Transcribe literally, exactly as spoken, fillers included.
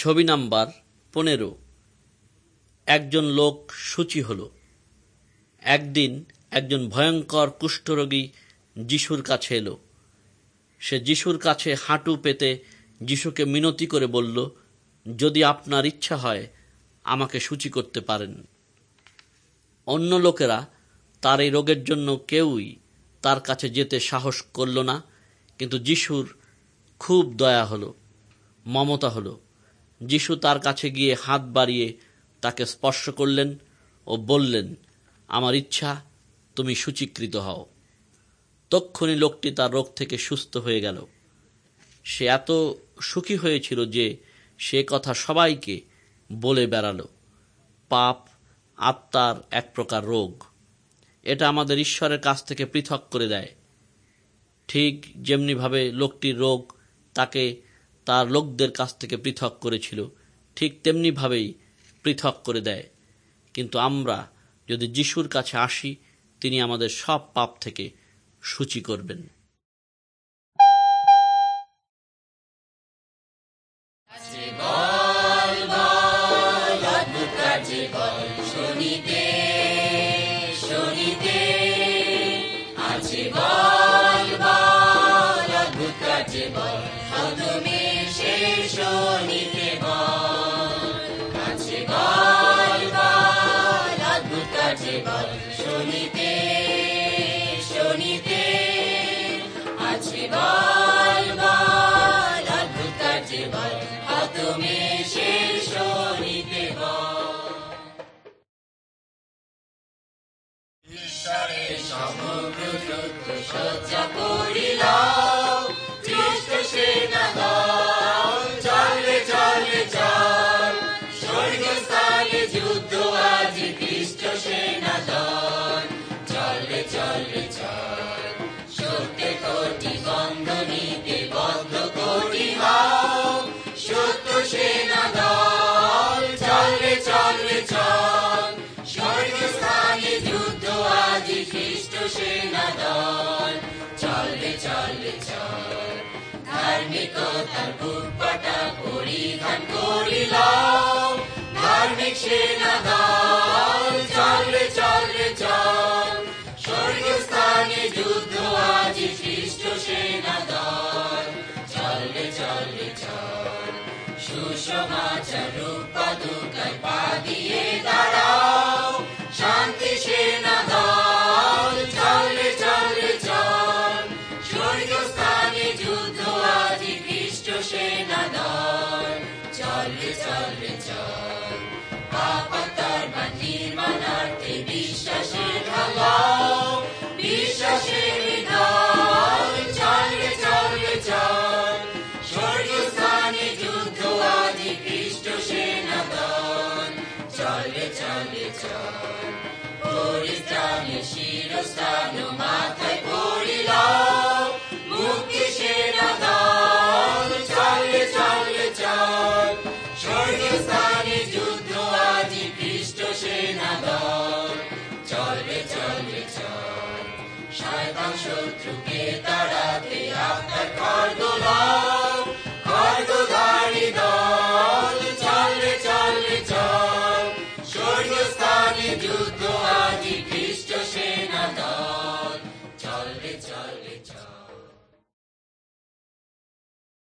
ছবি নাম্বার পনেরো। একজন লোক শুচি হল। একদিন একজন ভয়ঙ্কর কুষ্ঠরোগী যিশুর কাছে এলো। সে যিশুর কাছে হাঁটু পেতে যিশুকে মিনতি করে বলল, যদি আপনার ইচ্ছা হয় আমাকে শুচি করতে পারেন। অন্য লোকেরা তার এই রোগের জন্য কেউই তার কাছে যেতে সাহস করল না, কিন্তু যিশুর খুব দয়া হলো, মমতা হলো। যিশু তার কাছে গিয়ে হাত বাড়িয়ে তাকে স্পর্শ করলেন ও বললেন, আমার ইচ্ছা, তুমি শুচিকৃত হও। তক্ষুনি লোকটি তার রোগ থেকে সুস্থ হয়ে গেল। সে এত সুখী হয়েছিল যে সে কথা সবাইকে বলে বেড়ালো। পাপ আত্মার এক প্রকার রোগ। এটা আমাদের ঈশ্বরের কাছ থেকে পৃথক করে দেয়। ঠিক যেমনিভাবে লোকটির রোগ তাকে তার লোকদের কাছ থেকে পৃথক করেছিল, ঠিক তেমনিভাবেই পৃথক করে দেয়। কিন্তু আমরা যদি যিশুর কাছে আসি, তিনি আমাদের সব পাপ থেকে শুচি করবেন। ধার্মিকতার বুকপাটা পরিধান করিলাম, ধার্মিক সেনা দল, চল রে চল রে চল, স্বর্গস্থানে যুদ্ধ আজি খ্রিস্ট সেনা দল, চল রে চল রে চল, সুসমাচার রূপাদুকায় পা দিয়ে দাঁড়াও, শান্তি সেনা দল, চল রে চল রে চল, স্বর্গস্থানে যুদ্ধ আজি খ্রিস্ট সেনা দল, চল রে চল রে চল, পাপাত্মার বা নির্মাণার্থে বিশ্বাসের ঢালাও, বিশ্বাসের দল, চল রে চল রে চল, স্বর্গস্থানে যুদ্ধ আজি খ্রিস্ট সেনা দল, চল রে চল রে চল, পরিত্রাণের শিরস্থান মাথায় পড়িলাম, মুক্তি সেনা দল, চল রে চল রে চল, স্বর্গস্থানে যুদ্ধ আজি খ্রিস্ট সেনা দল, চল রে চল রে চল, শয়তান শত্রুকে তাড়াতে আপনার খড়গ লও,